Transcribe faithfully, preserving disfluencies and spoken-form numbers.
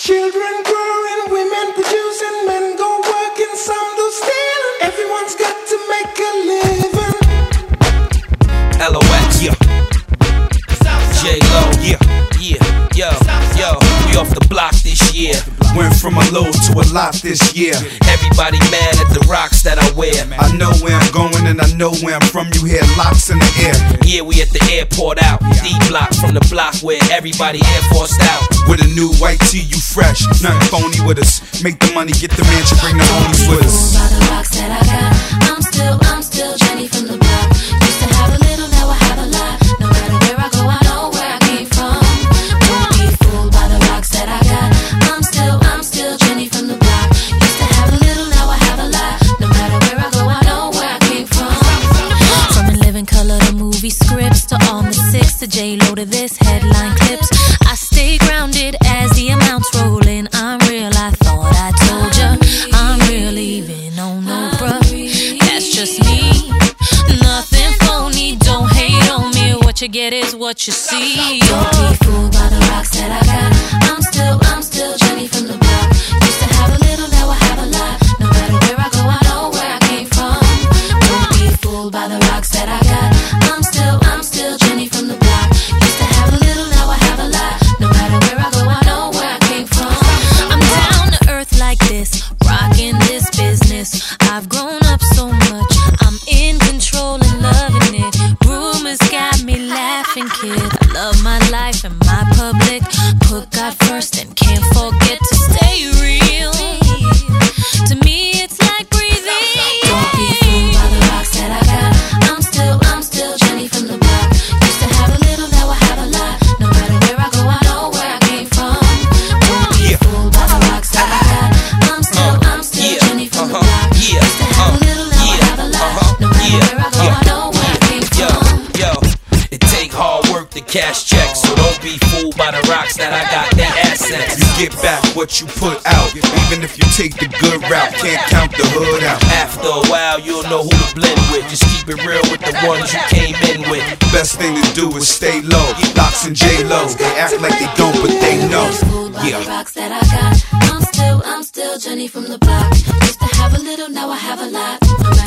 Children growing, women producing, men go working, some do stealing. Everyone's got to make a living. L O X, yeah. J-Lo, yeah, yeah, yo, yo. We off the block this year. Went from a low to a lot this year. Everybody mad at the rocks that I wear. I know where I'm going and I know where I'm from. You hear locks in the air. Yeah, we at the airport out. D-block from the block where everybody Air Forced out. With a new white tee, you fresh. Nothing phony with us. Make the money, get the mansion, bring the homies with us. By the rocks that I got, I'm still, I'm still Jenny from the block. Used to have a little, now I have a lot. No matter where I go, I know where I came from. Don't be fooled by the rocks that I got. I'm still, I'm still Jenny from the block. Used to have a little, now I have a lot. No matter where I go, I know where I came from. From In Living Color to movie scripts to all the six to J-Lo to this headline clips. I stay grounded as the amounts roll in. I'm real, I thought I told ya. I'm real even on no bruh. That's just me. Nothing phony, don't hate on me. What you get is what you see. Don't be fooled by the rocks that I got. I'm still, I'm still Jenny from the block. Used to have a little, now I have a lot. No matter where I go, I know where I came from. Don't be fooled by the rocks that I got. I'm still, I'm still Jenny from the block. Used to have a little, now I have a lot. No matter where I go, I know where I came from. I'm down to earth like this, rocking this business. I've grown up so much, I'm in control and loving it. Rumors got me laughing, kid. I love my life and my public. Put God first and can't forget to stay real. To me, it's like breathing. Don't be fooled by the rocks that I got. I'm still, I'm still Jenny from the block. Used to have a little, now I have a lot. No matter where I go, I know where I came from. Don't be fooled by the rocks that I got. I'm still, I'm still Jenny from the block. Used to have a little, now I have a lot. No matter where I go, I know where I came from. Yo, it take hard work to cash checks, so don't be fooled by the rocks that I got. They assets. You get back what you put out. Even if you take the good route, can't count the hood out. After a while, you'll know who to blend with. Just keep it real with the ones you came in with. Best thing to do is stay low. Locks and J-Lo, they act like they don't, but they know. Yeah. The rocks that I got. I'm still, I'm still Jenny from the block. Used to have a little, now I have a lot.